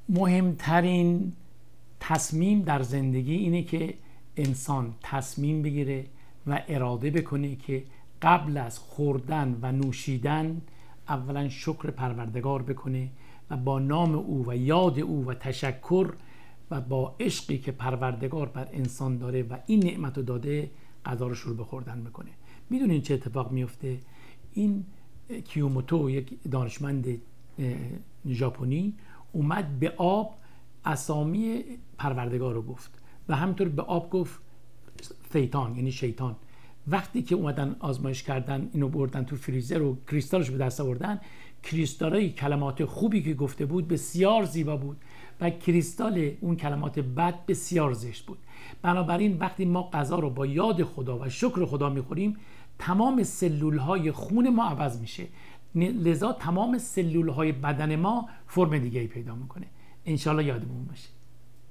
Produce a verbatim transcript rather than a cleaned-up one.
مهمترین تصمیم در زندگی اینه که انسان تصمیم بگیره و اراده بکنه که قبل از خوردن و نوشیدن اولا شکر پروردگار بکنه و با نام او و یاد او و تشکر و با عشقی که پروردگار بر انسان داره و این نعمت رو داده غذا رو شروع به خوردن بکنه. میدونین چه اتفاق میفته؟ این کیوموتو، یک دانشمند ژاپنی، اومد به آب اسامی پروردگار رو گفت و همینطور به آب گفت فیتان، یعنی شیطان. وقتی که اومدن آزمایش کردن، اینو بردن تو فریزر و کریستالش به دست آوردن، کریستالای کلمات خوبی که گفته بود بسیار زیبا بود و کریستال اون کلمات بد بسیار زشت بود. بنابراین وقتی ما غذا رو با یاد خدا و شکر خدا میخوریم، تمام سلولهای خون ما عوض میشه، لذا تمام سلولهای بدن ما فرم دیگه ای پیدا میکنه. انشالله یادمون باشه.